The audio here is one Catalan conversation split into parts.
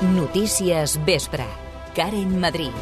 Notícies Vespre. Karen Madrid.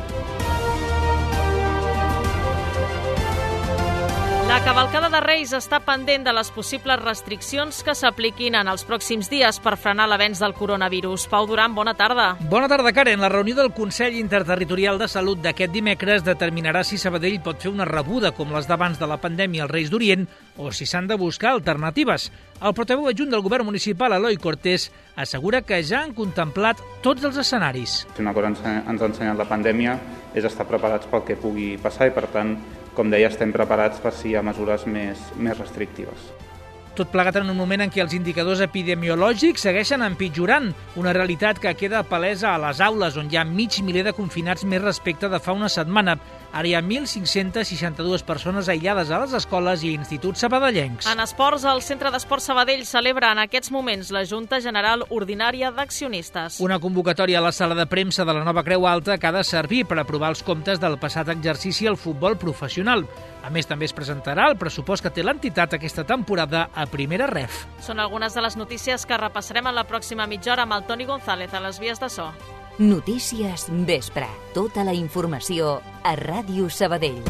La cavalcada de Reis està pendent de les possibles restriccions que s'apliquin en els pròxims dies per frenar l'avenç del coronavirus. Pau Duran, bona tarda. Bona tarda, Karen. La reunió del Consell Interterritorial de Salut d'aquest dimecres determinarà si Sabadell pot fer una rebuda com les d'abans de la pandèmia als Reis d'Orient o si s'han de buscar alternatives. El portaveu adjunt del govern municipal, Eloi Cortés, assegura que ja han contemplat tots els escenaris. Si una cosa ens ha ensenyat la pandèmia és estar preparats pel que pugui passar i, per tant, com deia, estem preparats per si hi ha mesures més restrictives. Tot plegat en un moment en què els indicadors epidemiològics segueixen empitjorant, una realitat que queda palesa a les aules, on hi ha mig miler de confinats més respecte de fa una setmana. Ara hi ha 1.562 persones aïllades a les escoles i instituts sabadellencs. En esports, el Centre d'Esport Sabadell celebra en aquests moments la Junta General Ordinària d'Accionistes. Una convocatòria a la sala de premsa de la nova Creu Alta que ha de servir per aprovar els comptes del passat exercici al futbol professional. A més, també es presentarà el pressupost que té l'entitat aquesta temporada a Primera Ref. Són algunes de les notícies que repassarem en la pròxima mitja hora amb el Toni González a les vies de so. Notícies Vespre. Tota la informació a Ràdio Sabadell.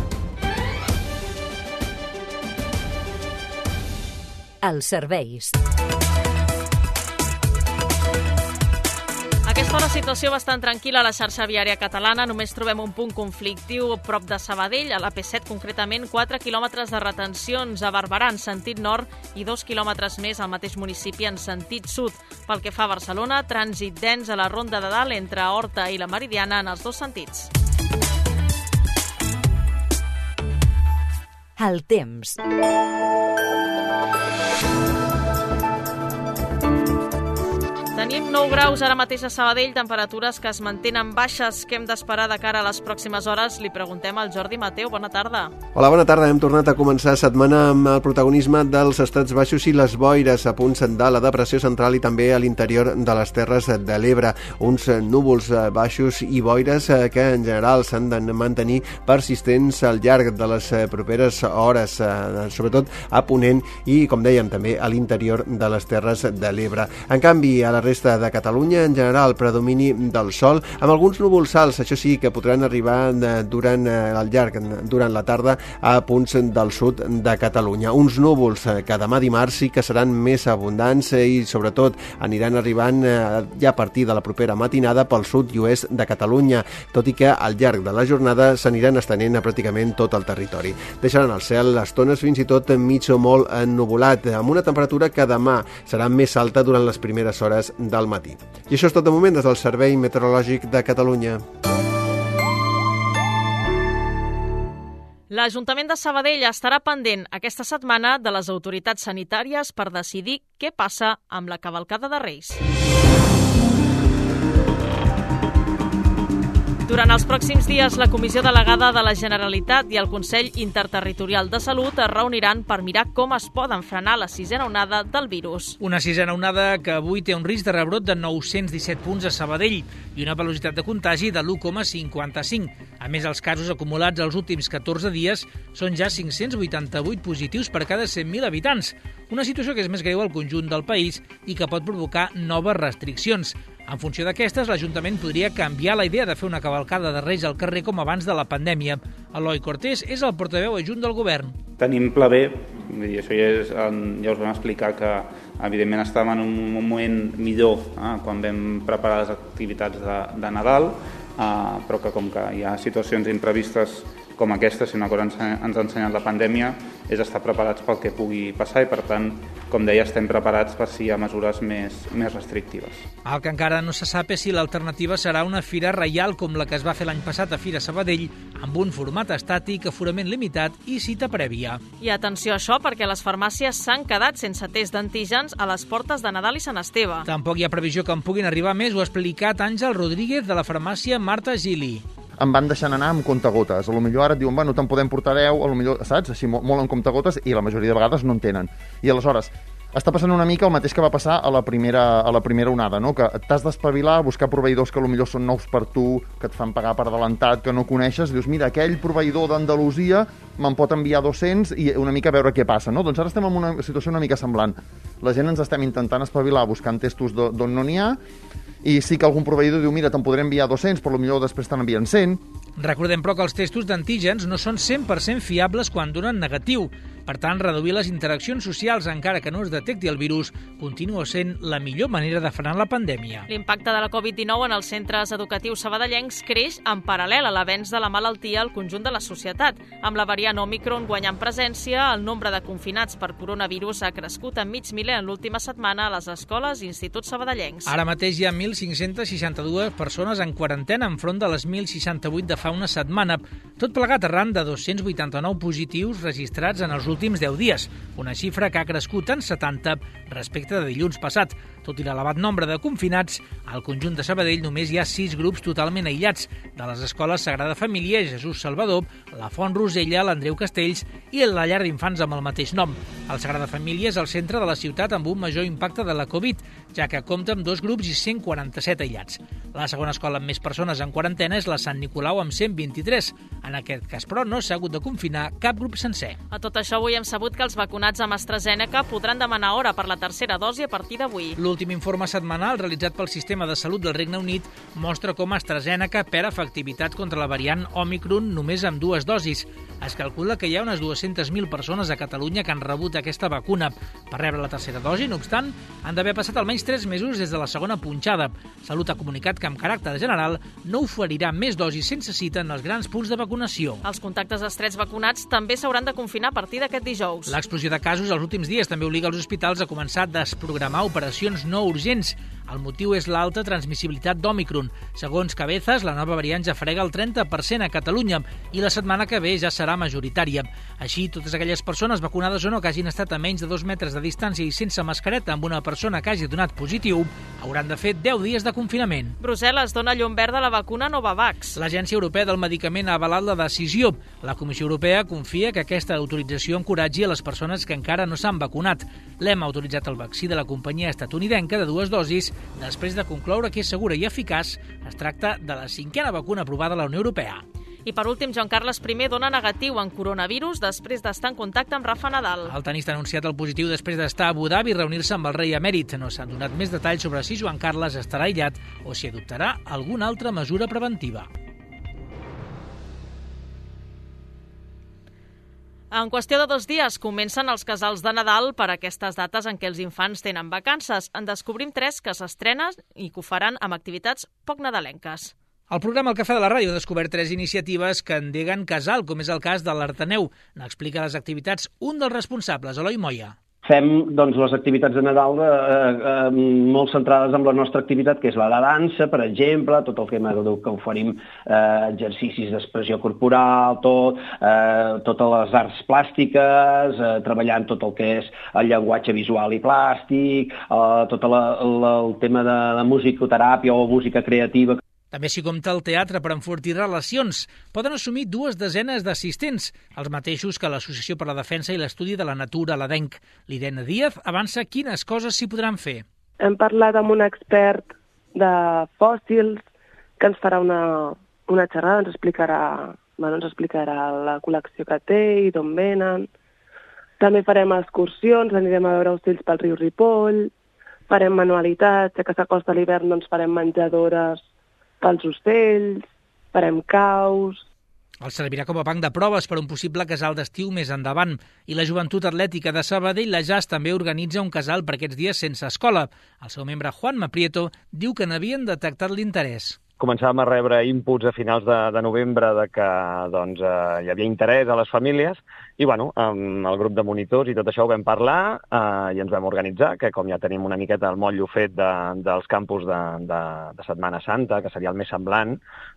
Els serveis. A aquesta hora, situació bastant tranquil·la a la xarxa viària catalana. Només trobem un punt conflictiu prop de Sabadell, a la P7, concretament 4 quilòmetres de retencions a Barberà en sentit nord i 2 quilòmetres més al mateix municipi en sentit sud. Pel que fa a Barcelona, trànsit dens a la Ronda de Dalt entre Horta i la Meridiana en els dos sentits. El temps. Tenim 9 graus ara mateix a Sabadell, temperatures que es mantenen baixes. Què hem d'esperar de cara a les pròximes hores? Li preguntem al Jordi Mateu. Bona tarda. Hola, bona tarda. Hem tornat a començar setmana amb el protagonisme dels estrats baixos i les boires a punts de la depressió central i també a l'interior de les Terres de l'Ebre. Uns núvols baixos i boires que en general s'han de mantenir persistents al llarg de les properes hores, sobretot a Ponent i, com dèiem, també a l'interior de les Terres de l'Ebre. En canvi, a la resta de Catalunya, en general, predomini del sol, amb alguns núvols alts, això sí, que podran arribar durant la tarda a punts del sud de Catalunya. Uns núvols que demà dimarts sí que seran més abundants i, sobretot, aniran arribant ja a partir de la propera matinada pel sud i oest de Catalunya, tot i que al llarg de la jornada s'aniran estenent a pràcticament tot el territori. Deixaran el cel a estones fins i tot mig o molt ennuvolat, amb una temperatura que demà serà més alta durant les primeres hores del matí. I això és tot de moment des del Servei Meteorològic de Catalunya. L'Ajuntament de Sabadell estarà pendent aquesta setmana de les autoritats sanitàries per decidir què passa amb la cavalcada de Reis. Durant els pròxims dies, la Comissió Delegada de la Generalitat i el Consell Interterritorial de Salut es reuniran per mirar com es poden frenar la sisena onada del virus. Una sisena onada que avui té un risc de rebrot de 917 punts a Sabadell i una velocitat de contagi de l'1,55. A més, els casos acumulats els últims 14 dies són ja 588 positius per cada 100.000 habitants. Una situació que és més greu al conjunt del país i que pot provocar noves restriccions. En funció d'aquestes, l'Ajuntament podria canviar la idea de fer una cavalcada de Reis al carrer com abans de la pandèmia. Eloi Cortés és el portaveu adjunt del govern. Tenim pla B, i això ja us vam explicar que evidentment estàvem en un moment millor quan vam preparar les activitats de Nadal, però que com que hi ha situacions imprevistes com aquesta, si una cosa ens ha ensenyat la pandèmia, és estar preparats pel que pugui passar i, per tant, com deia, estem preparats per si hi ha mesures més restrictives. El que encara no se sap és si l'alternativa serà una fira reial com la que es va fer l'any passat a Fira Sabadell, amb un format estàtic, aforament limitat i cita prèvia. I atenció a això, perquè les farmàcies s'han quedat sense test d'antígens a les portes de Nadal i Sant Esteve. Tampoc hi ha previsió que en puguin arribar més, ho ha explicat Àngel Rodríguez de la farmàcia Marta Gili. Em van deixant anar amb comptagotes. Potser ara et diuen, bueno, te'n podem portar 10, potser, saps? Així molt en comptagotes, i la majoria de vegades no en tenen. I aleshores, Està passant una mica el mateix que va passar a la primera onada, no? Que t'has d'espavilar, buscar proveïdors que potser són nous per tu, que et fan pagar per adelantat, que no coneixes, i dius, mira, aquell proveïdor d'Andalusia me'n pot enviar 200 i una mica a veure què passa, no? Doncs ara estem en una situació una mica semblant. La gent ens estem intentant espavilar buscant testos d'on no n'hi ha, i sí que algun proveïdor diu, mira, te'n podré enviar 200, però potser després te'n envien 100. Recordem, però, que els testos d'antígens no són 100% fiables quan donen negatiu. Per tant, reduir les interaccions socials, encara que no es detecti el virus, continua sent la millor manera de frenar la pandèmia. L'impacte de la Covid-19 en els centres educatius sabadellencs creix en paral·lel a l'avenç de la malaltia al conjunt de la societat. Amb la variant Omicron guanyant presència, el nombre de confinats per coronavirus ha crescut en mig miler en l'última setmana a les escoles i instituts sabadellencs. Ara mateix hi ha 1.562 persones en quarantena enfront de les 1.068 de fa una setmana, tot plegat arran de 289 positius registrats en els últims 10 dies, una xifra que ha crescut en 70 respecte de dilluns passat. Tot i l'elevat nombre de confinats, al conjunt de Sabadell només hi ha 6 grups totalment aïllats, de les escoles Sagrada Família, Jesús Salvador, la Font Rosella, l'Andreu Castells i la llar d'infants amb el mateix nom. El Sagrada Família és el centre de la ciutat amb un major impacte de la Covid, ja que compta amb 2 grups i 147 aïllats. La segona escola amb més persones en quarantena és la Sant Nicolau amb 123. En aquest cas, però, no s'ha hagut de confinar cap grup sencer. A tot això, avui hem sabut que els vacunats amb AstraZeneca podran demanar hora per la tercera dosi a partir d'avui. L'últim informe setmanal realitzat pel Sistema de Salut del Regne Unit mostra com AstraZeneca perd efectivitat contra la variant Omicron només amb 2 dosis. Es calcula que hi ha unes 200.000 persones a Catalunya que han rebut aquesta vacuna. Per rebre la tercera dosi, no obstant, han d'haver passat almenys 3 mesos des de la segona punxada. Salut ha comunicat que, amb caràcter general, no oferirà més dosis sense cita en els grans punts de vacunació. Els contactes estrets vacunats també s'hauran de confinar a partir d'aquest dijous. L'explosió de casos els últims dies també obliga els hospitals a començar a desprogramar operacions no urgents. El motiu és l'alta transmissibilitat d'Omicron. Segons Cabezas, la nova variant ja frega el 30% a Catalunya i la setmana que ve ja serà majoritària. Així, totes aquelles persones vacunades o no que hagin estat a menys de 2 metres de distància i sense mascareta amb una persona que hagi donat positiu hauran de fer 10 dies de confinament. Brussel·les dona llum verda a la vacuna Novavax. L'Agència Europea del Medicament ha avalat la decisió. La Comissió Europea confia que aquesta autorització encoratgi a les persones que encara no s'han vacunat. L'EMA ha autoritzat el vaccí de la companyia estatunidenca de 2 dosis després de concloure que és segura i eficaç. Es tracta de la 5a vacuna aprovada a la Unió Europea. I per últim, Joan Carles I dona negatiu en coronavirus després d'estar en contacte amb Rafa Nadal. El tenista ha anunciat el positiu després d'estar a Abu Dhabi i reunir-se amb el rei emèrit. No s'han donat més detalls sobre si Joan Carles estarà aïllat o si adoptarà alguna altra mesura preventiva. En qüestió de 2 dies comencen els casals de Nadal per aquestes dates en què els infants tenen vacances. En descobrim 3 que s'estrenen i que ho faran amb activitats poc nadalenques. El programa El Cafè de la Ràdio ha descobert 3 iniciatives que endeguen casal, com és el cas de l'Artaneu. N'explica les activitats un dels responsables, Eloi Moya. Fem les activitats de Nadal molt centrades en la nostra activitat, que és la de dansa, per exemple, tot el que oferim, exercicis d'expressió corporal, totes les arts plàstiques, treballant tot el que és el llenguatge visual i plàstic, tot el tema de musicoteràpia o música creativa. També s'hi compta el teatre per enfortir relacions. Poden assumir 2 desenes d'assistents, els mateixos que l'Associació per la Defensa i l'Estudi de la Natura, l'ADENC. L'Irene Díaz avança quines coses s'hi podran fer. Hem parlat amb un expert de fòssils que ens farà una xerrada, ens explicarà la col·lecció que té i d'on venen. També farem excursions, anirem a veure ocells pel riu Ripoll, farem manualitats, ja que s'acosta l'hivern doncs farem menjadores pels ocells, farem caus. Els servirà com a banc de proves per un possible casal d'estiu més endavant. I la Joventut Atlètica de Sabadell, la JAS, també organitza un casal per aquests dies sense escola. El seu membre, Juan Maprieto, diu que n'havien detectat l'interès. Començàvem a rebre inputs a finals de novembre de que hi havia interès a les famílies i amb el grup de monitors i tot això ho vam parlar i ens vam organitzar, que com ja tenim una miqueta el motllo fet dels campus de Setmana Santa, que seria el més semblant,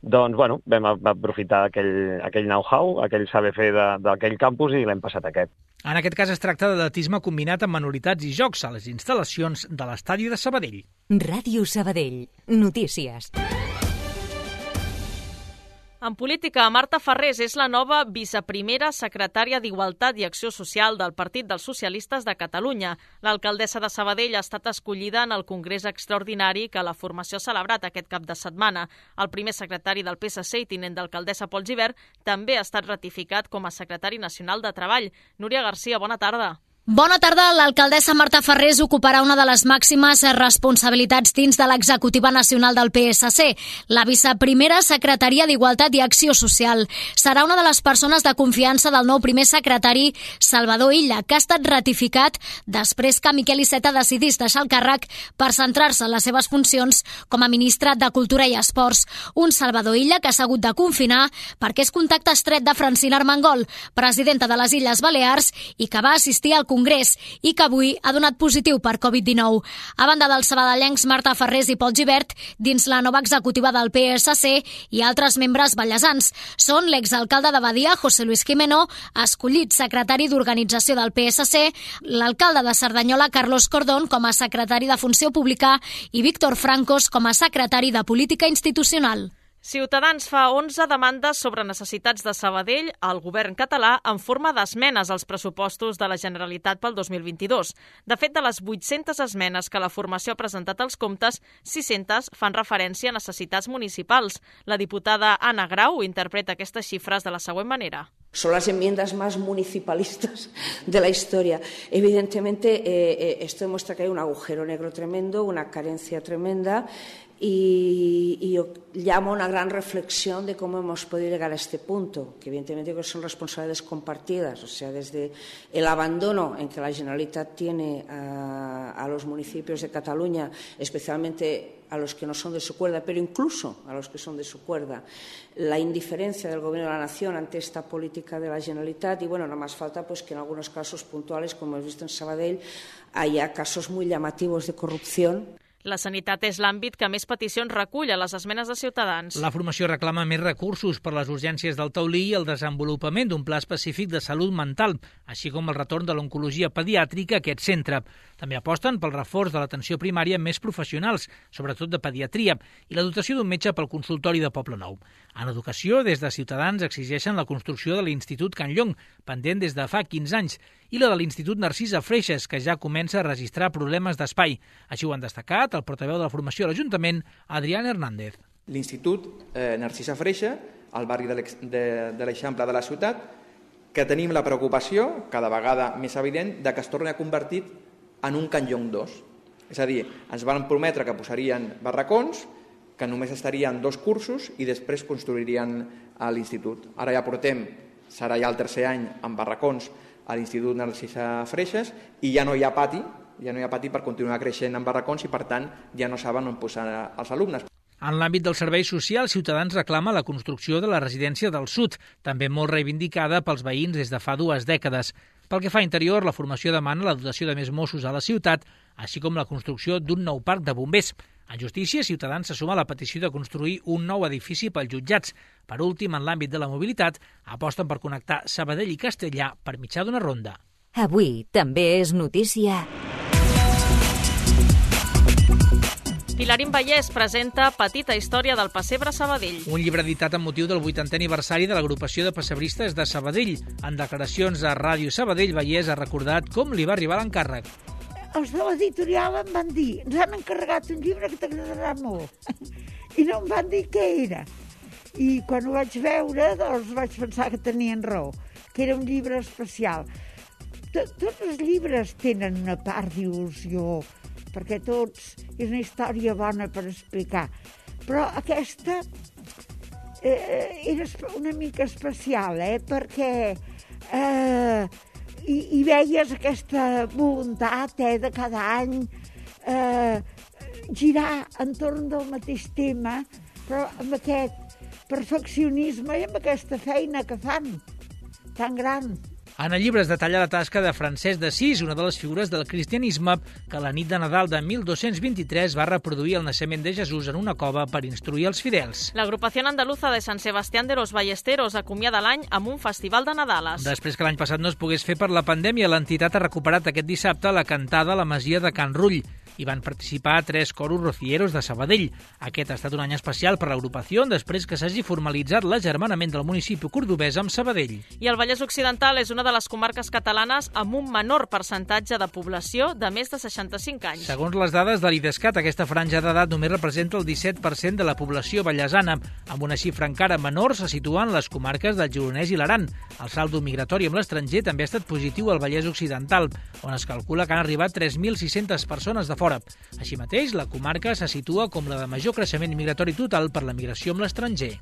vam aprofitar aquell know-how, aquell saber fer d'aquell campus i l'hem passat a aquest. En aquest cas es tracta d'atletisme combinat amb manualitats i jocs a les instal·lacions de l'estadi de Sabadell. Ràdio Sabadell. Notícies. En política, Marta Farrés és la nova viceprimera secretària d'Igualtat i Acció Social del Partit dels Socialistes de Catalunya. L'alcaldessa de Sabadell ha estat escollida en el Congrés Extraordinari que la formació ha celebrat aquest cap de setmana. El primer secretari del PSC i tinent d'alcaldessa Pol Gibert també ha estat ratificat com a secretari nacional de Treball. Núria Garcia, bona tarda. Bona tarda. L'alcaldessa Marta Farrés ocuparà una de les màximes responsabilitats dins de l'executiva nacional del PSC, la viceprimera secretaria d'Igualtat i Acció Social. Serà una de les persones de confiança del nou primer secretari, Salvador Illa, que ha estat ratificat després que Miquel Iceta decidís deixar el càrrec per centrar-se en les seves funcions com a ministre de Cultura i Esports. Un Salvador Illa que s'ha hagut de confinar perquè és contacte estret de Francina Armengol, presidenta de les Illes Balears, i que va assistir al Congrés i que avui ha donat positiu per Covid-19. A banda dels sabadellencs Marta Farrés i Pol Gibert, dins la nova executiva del PSC i altres membres ballesans són l'exalcalde de Badia, José Luis Jimeno, escollit secretari d'Organització del PSC, l'alcalde de Cerdanyola, Carlos Cordón, com a secretari de Funció Pública i Víctor Francos com a secretari de Política Institucional. Ciutadans fa 11 demandes sobre necessitats de Sabadell al govern català en forma d'esmenes als pressupostos de la Generalitat pel 2022. De fet, de les 800 esmenes que la formació ha presentat als comptes, 600 fan referència a necessitats municipals. La diputada Ana Grau interpreta aquestes xifres de la següent manera. Son las enmiendas más municipalistas de la historia. Evidentemente, esto demuestra que hay un agujero negro tremendo, una carencia tremenda, y yo llamo a una gran reflexión de cómo hemos podido llegar a este punto, que evidentemente son responsabilidades compartidas, o sea, desde el abandono en que la Generalitat tiene a los municipios de Cataluña, especialmente a los que no son de su cuerda, pero incluso a los que son de su cuerda, la indiferencia del Gobierno de la Nación ante esta política de la Generalitat y, bueno, no más falta pues que en algunos casos puntuales, como hemos visto en Sabadell, haya casos muy llamativos de corrupción. La sanitat és l'àmbit que més peticions recull a les esmenes de Ciutadans. La formació reclama més recursos per les urgències del taulí i el desenvolupament d'un pla específic de salut mental, així com el retorn de l'oncologia pediàtrica a aquest centre. També aposten pel reforç de l'atenció primària amb més professionals, sobretot de pediatria, i la dotació d'un metge pel consultori de Poblenou. En educació, des de Ciutadans exigeixen la construcció de l'Institut Can Llong, pendent des de fa 15 anys, i la de l'Institut Narcisa Freixas, que ja comença a registrar problemes d'espai. Així ho han destacat el portaveu de la formació a l'Ajuntament, Adrián Hernández. L'Institut Narcisa Freixa, al barri de l'Eixample de la ciutat, que tenim la preocupació, cada vegada més evident, de que es torni a convertir en un Can Llong 2. És a dir, ens van prometre que posarien barracons, que només estarien 2 cursos i després construirien l'institut. Ara ja portem, serà ja el 3è any amb barracons a l'Institut Narcisa Freixas i ja no hi ha pati per continuar creixent en barracons i, per tant, ja no saben on posar els alumnes. En l'àmbit dels serveis socials, Ciutadans reclama la construcció de la residència del Sud, també molt reivindicada pels veïns des de fa 2 dècades. Pel que fa a interior, la formació demana la dotació de més Mossos a la ciutat, així com la construcció d'un nou parc de bombers. En justícia, Ciutadans se suma a la petició de construir un nou edifici pels jutjats. Per últim, en l'àmbit de la mobilitat, aposten per connectar Sabadell i Castellà per mitjà d'una ronda. Avui també és notícia. Pilarín Vallès presenta Petita història del pessebre Sabadell. Un llibre editat amb motiu del 80è aniversari de l'agrupació de pessebristes de Sabadell. En declaracions a Ràdio Sabadell, Vallès ha recordat com li va arribar l'encàrrec. Els de l'editorial em van dir, ens han encarregat un llibre que t'agradarà molt. I no em van dir què era. I quan ho vaig veure, doncs vaig pensar que tenien raó, que era un llibre especial. Tots els llibres tenen una part d'il·lusió, perquè tots és una història bona per explicar. Però aquesta era una mica especial, perquè hi veies aquesta voluntat de cada any girar entorn del mateix tema, però amb aquest perfeccionisme i amb aquesta feina que fan tan gran. En el llibre es detalla la tasca de Francesc d'Assís, una de les figures del cristianisme que la nit de Nadal de 1223 va reproduir el naixement de Jesús en una cova per instruir els fidels. L'agrupació andaluza de San Sebastián de los Ballesteros acomiada l'any amb un festival de Nadales. Després que l'any passat no es pogués fer per la pandèmia, l'entitat ha recuperat aquest dissabte la cantada a la masia de Can Rull. Hi van participar 3 coros rocieros de Sabadell. Aquest ha estat un any especial per l'agrupació després que s'hagi formalitzat l'agermanament del municipi cordobès amb Sabadell. I el Vallès Occidental és una de les comarques catalanes amb un menor percentatge de població de més de 65 anys. Segons les dades de l'IDESCAT, aquesta franja d'edat només representa el 17% de la població vallesana. Amb una xifra encara menor se situen les comarques del Gironès i l'Aran. El saldo migratori amb l'estranger també ha estat positiu al Vallès Occidental, on es calcula que han arribat 3.600 persones de fora. Així mateix, la comarca se situa com la de major creixement migratori total per la migració amb l'estranger.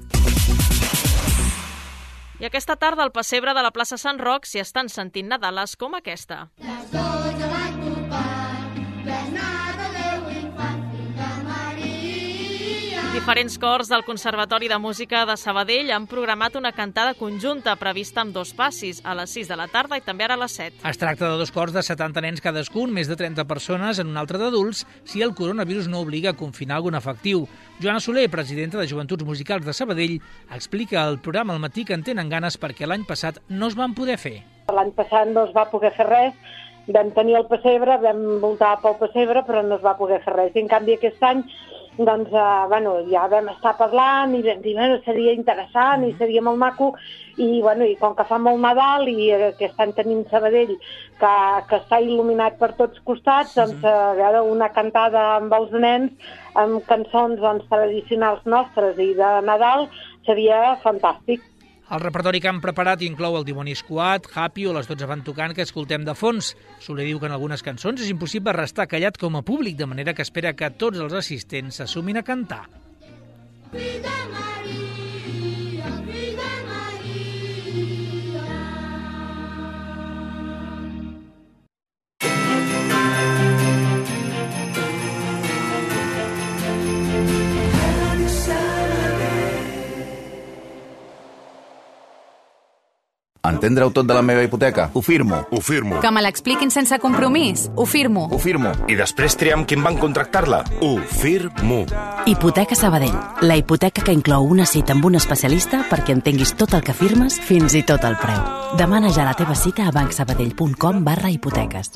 I aquesta tarda al pessebre de la plaça Sant Roc s'hi estan sentint nadales com aquesta. Les 12 van topar, besnada Déu infant, fill de Maria. Diferents cors del Conservatori de Música de Sabadell han programat una cantada conjunta prevista amb 2 passis, a les 6 de la tarda i també ara a les 7. Es tracta de 2 cors de 70 nens cadascun, més de 30 persones en un altre d'adults, si el coronavirus no obliga a confinar algun efectiu. Joana Soler, presidenta de Joventuts Musicals de Sabadell, explica al programa al matí que en tenen ganes perquè l'any passat no es van poder fer. L'any passat no es va poder fer res, vam tenir el pessebre, vam voltar pel pessebre, però no es va poder fer res. I en canvi aquest any doncs, ja vam estar parlant i vam dir, seria interessant i seria molt maco i com que fa molt Nadal i aquest any tenim Sabadell que està il·luminat per tots costats, doncs una cantada amb els nens amb cançons tradicionals nostres i de Nadal seria fantàstic. El repertori que han preparat inclou el Dimoni Squad, Happy o les 12 van tocant que escoltem de fons. Soler diu que en algunes cançons és impossible restar callat com a públic, de manera que espera que tots els assistents s'assumin a cantar. Fill de Maria, fill de Maria. Entendre-ho tot de la meva hipoteca? Ho firmo. Ho firmo. Que me l'expliquin sense compromís? Ho firmo. Ho firmo. I després triar amb quin banc contractar-la? Ho firmo. Hipoteca Sabadell. La hipoteca que inclou una cita amb un especialista perquè entenguis tot el que firmes, fins i tot el preu. Demana ja la teva cita a bancsabadell.com/hipoteques.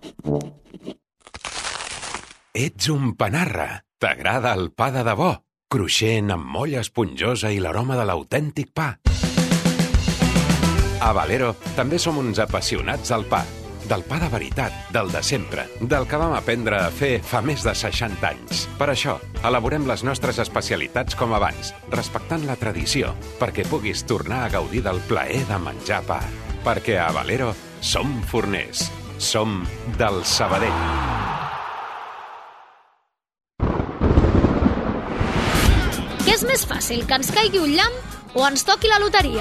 Ets un panarra. T'agrada el pa de debò? Cruixent, amb molla esponjosa i l'aroma de l'autèntic pa. A Valero també som uns apassionats del pa. Del pa de veritat, del de sempre, del que vam aprendre a fer fa més de 60 anys. Per això, elaborem les nostres especialitats com abans, respectant la tradició, perquè puguis tornar a gaudir del plaer de menjar pa. Perquè a Valero som forners. Som del Sabadell. Què és més fàcil, que ens caigui un llamp o ens toqui la loteria?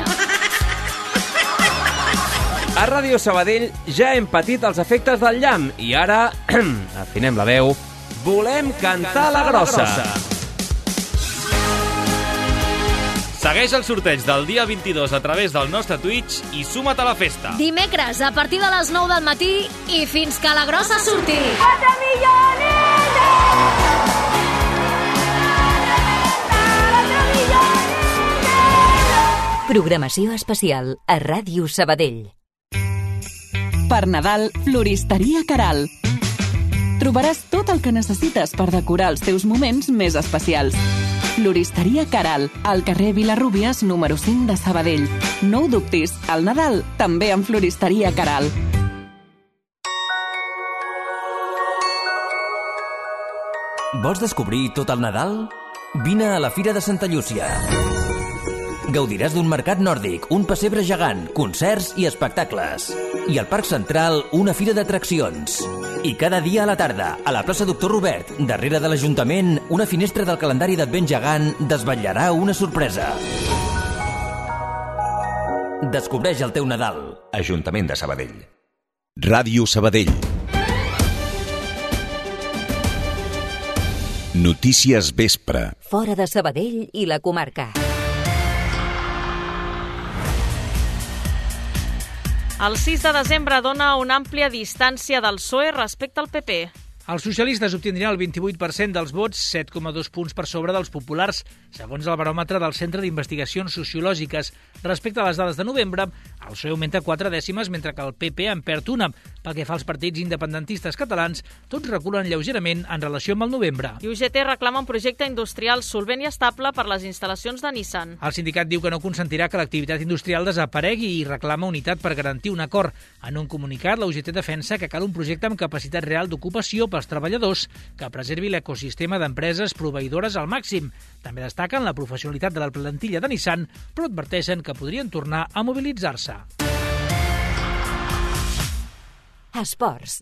A Ràdio Sabadell ja hem patit els efectes del llamp i ara, afinem la veu, volem cantar la grossa. Segueix el sorteig del dia 22 a través del nostre Twitch i suma't a la festa. Dimecres, a partir de les 9 del matí i fins que la grossa surti. 4 millones! Programació especial a Ràdio Sabadell. Per Nadal, Floristeria Caral. Trobaràs tot el que necessites per decorar els teus moments més especials. Floristeria Caral, al carrer Vilarrúbies, número 5 de Sabadell. No ho dubtis, al Nadal també amb Floristeria Caral. Vols descobrir tot el Nadal? Vine a la Fira de Santa Llúcia. Gaudiràs d'un mercat nòrdic, un pessebre gegant, concerts i espectacles. I al Parc Central, una fira d'atraccions. I cada dia a la tarda, a la plaça Doctor Robert, darrere de l'Ajuntament, una finestra del calendari d'Advent gegant desvetllarà una sorpresa. Descobreix el teu Nadal. Ajuntament de Sabadell. Ràdio Sabadell. Notícies vespre. Fora de Sabadell i la comarca. El 6 de desembre dona una àmplia distància del PSOE respecte al PP. Els socialistes obtindrien el 28% dels vots, 7,2 punts per sobre dels populars, segons el baròmetre del Centre d'Investigacions Sociològiques. Respecte a les dades de novembre, el PSOE augmenta 4 dècimes, mentre que el PP en perd una. Pel que fa als partits independentistes catalans, tots reculen lleugerament en relació amb el novembre. I UGT reclama un projecte industrial solvent i estable per les instal·lacions de Nissan. El sindicat diu que no consentirà que l'activitat industrial desaparegui i reclama unitat per garantir un acord. En un comunicat, la UGT defensa que cal un projecte amb capacitat real d'ocupació pels treballadors que preservi l'ecosistema d'empreses proveïdores al màxim. També destaquen la professionalitat de la plantilla de Nissan, però adverteixen que podrien tornar a mobilitzar-se. Esports.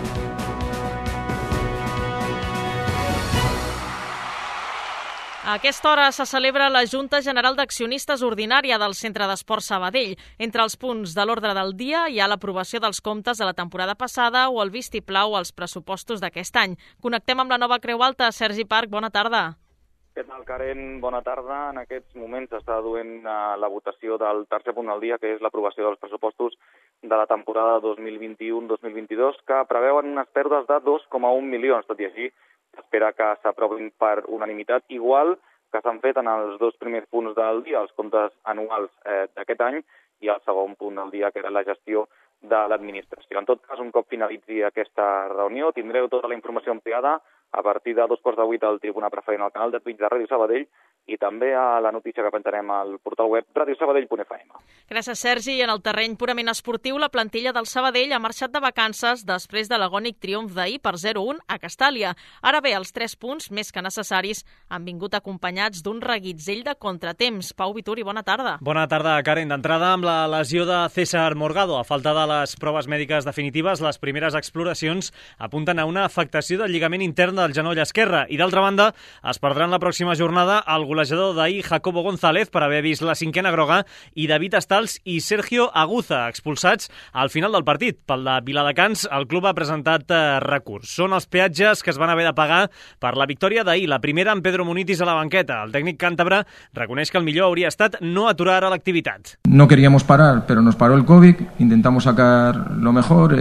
A aquesta hora se celebra la Junta General d'Accionistes Ordinària del Centre d'Esport Sabadell. Entre els punts de l'ordre del dia hi ha l'aprovació dels comptes de la temporada passada o el vistiplau als pressupostos d'aquest any. Connectem amb la nova Creu Alta. Sergi Parc, bona tarda. Què tal, Karen? Bona tarda. En aquests moments s'està duent la votació del tercer punt del dia, que és l'aprovació dels pressupostos de la temporada 2021-2022, que preveuen unes pèrdues de 2,1 milions. Tot i així, s'espera que s'aprovin per unanimitat, igual que s'han fet en els dos primers punts del dia, els comptes anuals d'aquest any, i el segon punt del dia, que era la gestió de l'administració. En tot cas, un cop finalitzi aquesta reunió, tindreu tota la informació ampliada a partir de 7:45 al Tribuna Preferent al canal de Twitch de Ràdio Sabadell i també a la notícia que penjarem al portal web radiosabadell.fm. Gràcies, Sergi. En el terreny purament esportiu, la plantilla del Sabadell ha marxat de vacances després de l'agònic triomf d'ahir per 0-1 a Castàlia. Ara bé, els 3 punts més que necessaris han vingut acompanyats d'un reguitzell de contratemps. Pau Vituri, bona tarda. Bona tarda, Karen. D'entrada, amb la lesió de César Morgado. A falta de les proves mèdiques definitives, les primeres exploracions apunten a una afectació del lligament intern del genoll esquerre. I d'altra banda, es perdran la pròxima jornada el golejador d'ahir, Jacobo González, per haver vist la cinquena groga, i David Estals i Sergio Aguza, expulsats al final del partit. Pel de Viladecans, el club ha presentat recurs. Són els peatges que es van haver de pagar per la victòria d'ahir, la primera amb Pedro Munitis a la banqueta. El tècnic càntabre reconeix que el millor hauria estat no aturar ara l'activitat. No queríamos parar, pero nos paró el COVID, intentamos sacar lo mejor,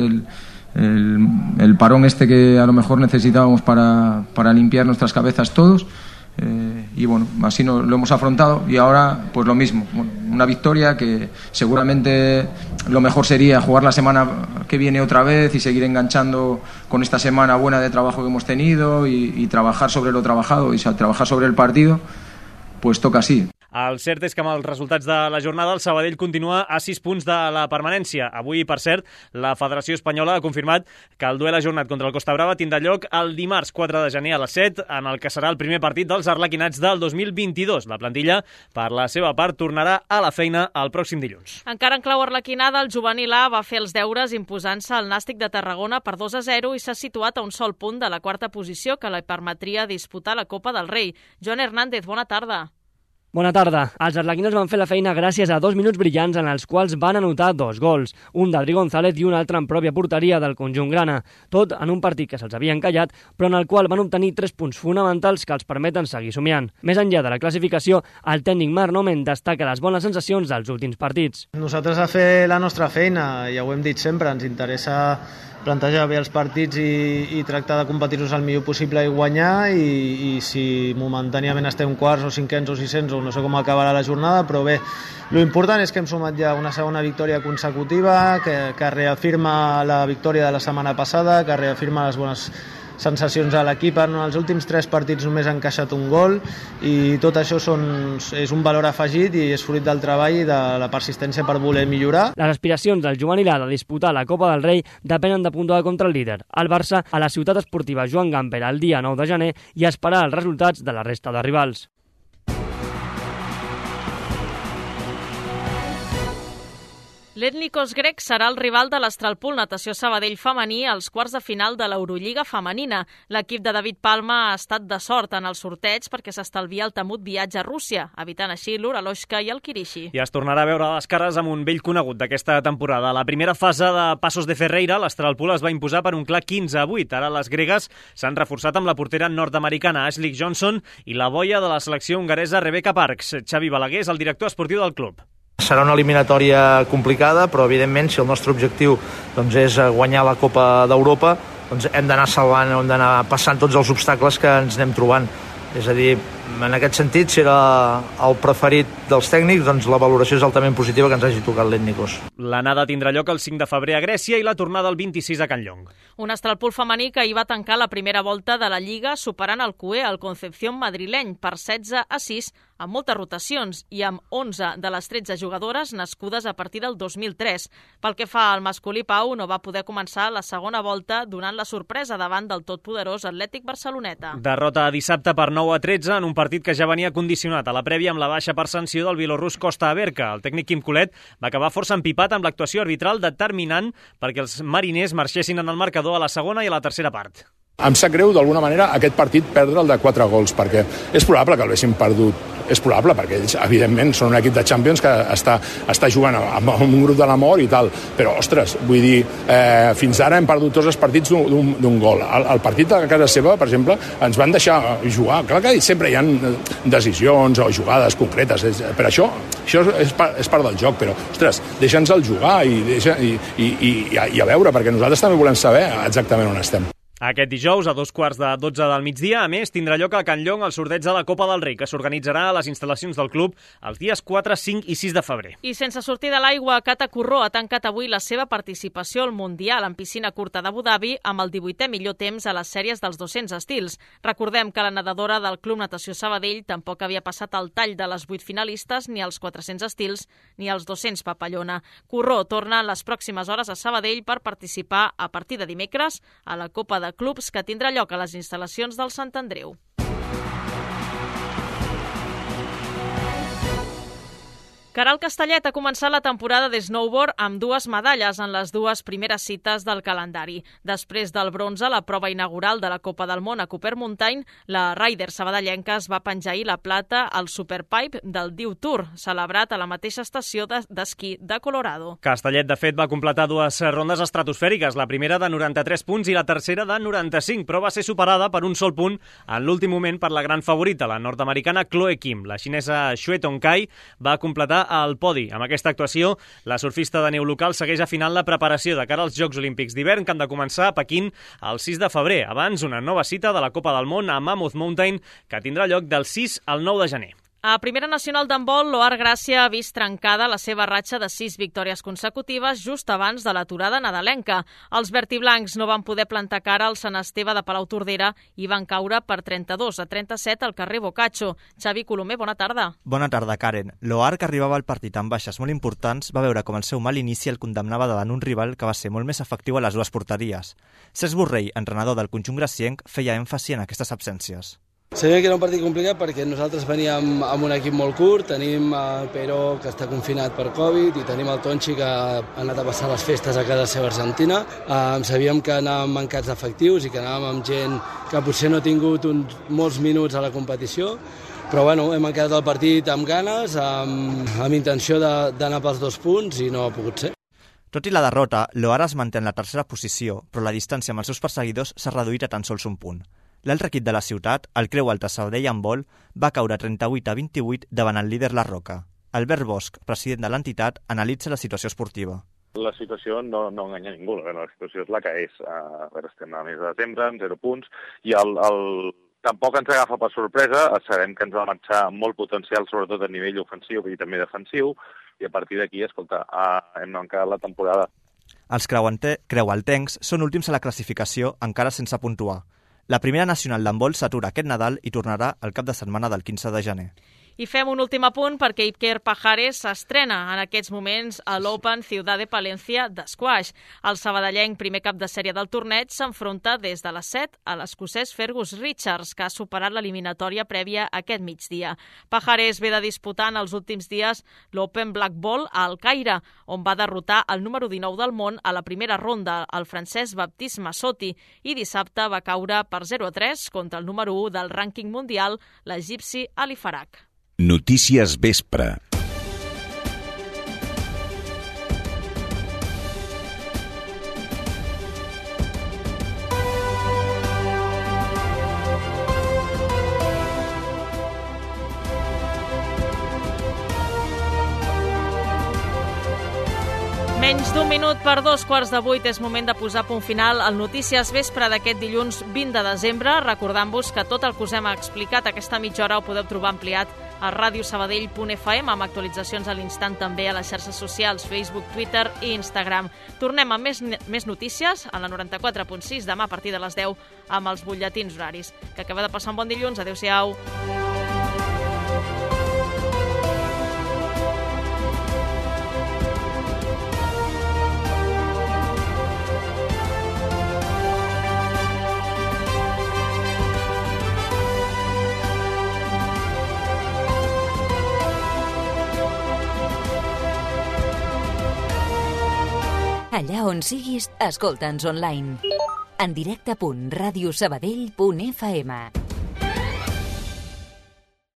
el parón este que a lo mejor necesitábamos para limpiar nuestras cabezas todos, y bueno, así lo hemos afrontado y ahora pues lo mismo, bueno, una victoria que seguramente lo mejor sería jugar la semana que viene otra vez y seguir enganchando con esta semana buena de trabajo que hemos tenido y trabajar sobre lo trabajado y trabajar sobre el partido, pues toca así. El cert és que amb els resultats de la jornada el Sabadell continua a 6 punts de la permanència. Avui, per cert, la Federació Espanyola ha confirmat que el duel ajornat contra el Costa Brava tindrà lloc el dimarts 4 de gener a les 7, en el que serà el primer partit dels arlequinats del 2022. La plantilla, per la seva part, tornarà a la feina el pròxim dilluns. Encara en clau arlequinada, el juvenil A va fer els deures imposant-se al Nàstic de Tarragona per 2-0 i s'ha situat a un sol punt de la quarta posició que li permetria disputar la Copa del Rei. Joan Hernández, bona tarda. Bona tarda. Els arlequines van fer la feina gràcies a 2 minuts brillants en els quals van anotar 2 gols, un d'Adri González i un altre en pròpia porteria del conjunt grana. Tot en un partit que se'ls havia encallat, però en el qual van obtenir 3 punts fonamentals que els permeten seguir somiant. Més enllà de la classificació, el tècnic Marc Nomen destaca les bones sensacions dels últims partits. Nosaltres a fer la nostra feina, ja ho hem dit sempre, ens interessa plantejar bé els partits i tractar de competir-los el millor possible i guanyar, i si momentàniament estem quarts o cinquens o sisens o no sé com acabarà la jornada, però bé, l'important és que hem sumat ja una segona victòria consecutiva, que reafirma la victòria de la setmana passada, que reafirma les bones sensacions a l'equip. En els últims 3 partits només han encaixat un gol i tot això és un valor afegit i és fruit del treball i de la persistència per voler millorar. Les aspiracions del juvenil A de disputar la Copa del Rei depenen de puntuar contra el líder, el Barça, a la ciutat esportiva Joan Gamper el dia 9 de gener i esperar els resultats de la resta de rivals. L'Etnikos grec serà el rival de l'Astralpool Natació Sabadell femení als quarts de final de l'Eurolliga femenina. L'equip de David Palma ha estat de sort en el sorteig perquè s'estalvia el temut viatge a Rússia, evitant així l'Uraloshka i el Kirishi. I es tornarà a veure les cares amb un vell conegut d'aquesta temporada. A la primera fase de Passos de Ferreira, l'Astralpool es va imposar per un clar 15-8. Ara les gregues s'han reforçat amb la portera nord-americana Ashley Johnson i la boia de la selecció hongaresa Rebecca Parks. Xavi Balaguer és el director esportiu del club. Serà una eliminatòria complicada, però evidentment si el nostre objectiu és guanyar la Copa d'Europa, doncs hem d'anar salvant, hem d'anar passant tots els obstacles que ens anem trobant. És a dir, en aquest sentit, si era el preferit dels tècnics, doncs la valoració és altament positiva que ens hagi tocat l'Ètnicos. L'anada tindrà lloc el 5 de febrer a Grècia i la tornada el 26 a Can Llong. Un Estralpul femení que hi va tancar la primera volta de la Lliga superant el CUE, el Concepción madrileny, per 16-6, amb moltes rotacions i amb 11 de les 13 jugadores nascudes a partir del 2003. Pel que fa al masculí, Pau no va poder començar la segona volta donant la sorpresa davant del totpoderós Atlètic Barceloneta. Derrota dissabte per 9-13 en un partit que ja venia condicionat a la prèvia amb la baixa per sanció del bielorrus Costa Averka. El tècnic Quim Colet va acabar força empipat amb l'actuació arbitral determinant perquè els mariners marxessin en el marcador a la segona i a la tercera part. Em sap greu, d'alguna manera, aquest partit perdre el de 4 gols, perquè és probable que l'haguessin perdut. És probable, perquè ells, evidentment, són un equip de Champions que està jugant amb un grup de la mort i tal. Però, ostres, vull dir, fins ara hem perdut tots els partits d'un gol. El partit a casa seva, per exemple, ens van deixar jugar. Clar que sempre hi ha decisions o jugades concretes, però això és part del joc, però, ostres, deixa'ns el jugar i a veure, perquè nosaltres també volem saber exactament on estem. Aquest dijous, a 2:45 del migdia, a més, tindrà lloc a Can Llong el sorteig de la Copa del Rei, que s'organitzarà a les instal·lacions del club els dies 4, 5 i 6 de febrer. I sense sortir de l'aigua, Cata Corró ha tancat avui la seva participació al Mundial en piscina curta d'Abu Dhabi amb el 18è millor temps a les sèries dels 200 estils. Recordem que la nedadora del Club Natació Sabadell tampoc havia passat el tall de les 8 finalistes ni als 400 estils ni als 200 papallona. Corró torna en les pròximes hores a Sabadell per participar a partir de dimecres a la Copa de Clubs que tindrà lloc a les instal·lacions del Sant Andreu. Caral Castellet ha començat la temporada de snowboard amb 2 medalles en les 2 primeres cites del calendari. Després del bronze, la prova inaugural de la Copa del Món a Cooper Mountain, la rider sabadellenca es va penjar ahir la plata al Superpipe del Dew Tour, celebrat a la mateixa estació d'esquí de Colorado. Castellet, de fet, va completar 2 rondes estratosfèriques, la primera de 93 punts i la tercera de 95, però va ser superada per un sol punt en l'últim moment per la gran favorita, la nord-americana Chloe Kim. La xinesa Xue Tongkai va completar al podi. Amb aquesta actuació, la surfista de neu local segueix afinant la preparació de cara als Jocs Olímpics d'hivern que han de començar a Pequín el 6 de febrer. Abans, una nova cita de la Copa del Món a Mammoth Mountain que tindrà lloc del 6 al 9 de gener. A Primera Nacional d'handbol, l'Oar Gràcia ha vist trencada la seva ratxa de 6 victòries consecutives just abans de l'aturada nadalenca. Els vertiblancs no van poder plantar cara al Sant Esteve de Palautordera i van caure per 32-37 al carrer Boccaccio. Xavi Colomer, bona tarda. Bona tarda, Karen. L'Oar, que arribava al partit amb baixes molt importants, va veure com el seu mal inici el condemnava davant un rival que va ser molt més efectiu a les 2 porteries. Cesc Borrell, entrenador del conjunt gracienc, feia èmfasi en aquestes absències. Sabia que era un partit complicat perquè nosaltres veníem amb un equip molt curt, tenim el Pero, que està confinat per Covid, i tenim el Tonchi, que ha anat a passar les festes a casa seva Argentina. Sabíem que anàvem mancats d'efectius i que anàvem amb gent que potser no ha tingut molts minuts a la competició, però bueno, hem encarat el partit amb ganes, amb intenció d'anar pels 2 punts i no ha pogut ser. Tot i la derrota, l'Oar es manté en la tercera posició, però la distància amb els seus perseguidors s'ha reduït a tan sols un punt. L'altre equip de la ciutat, el Creu Alta Sabadell Handbol, va caure 38-28 davant el líder La Roca. Albert Bosch, president de l'entitat, analitza la situació esportiva. La situació no enganya ningú, la situació és la que és. Estem a mes de desembre, amb 0 punts, i tampoc ens agafa per sorpresa, sabem que ens va marxar molt potencial, sobretot a nivell ofensiu i també defensiu, i a partir d'aquí, escolta, hem encarat la temporada. Els creualtencs són últims a la classificació, encara sense puntuar. La Primera Nacional d'handbol s'atura aquest Nadal i tornarà el cap de setmana del 15 de gener. I fem un últim apunt perquè Iker Pajares s'estrena en aquests moments a l'Open Ciudad de Palencia d'esquash. El sabadellenc, primer cap de sèrie del torneig, s'enfronta des de les 7 a l'escocès Fergus Richards, que ha superat l'eliminatòria prèvia aquest migdia. Pajares ve de disputar en els últims dies l'Open Black Ball al Caire, on va derrotar el número 19 del món a la primera ronda, el francès Baptiste Massotti, i dissabte va caure per 0-3 contra el número 1 del rànquing mundial, l'egipci Ali Farag. Notícies Vespre. Menys d'un minut per 7:45 és moment de posar punt final al Notícies Vespre d'aquest dilluns 20 de desembre, recordant-vos que tot el que us hem explicat aquesta mitja hora ho podeu trobar ampliat a radiosabadell.fm amb actualitzacions a l'instant també a les xarxes socials, Facebook, Twitter i Instagram. Tornem amb més notícies a la 94.6 demà a partir de les 10 amb els butlletins horaris. Que acaba de passar un bon dilluns. Adéu-siau. Allà on siguis, escolta'ns online. En directe.radiosabadell.fm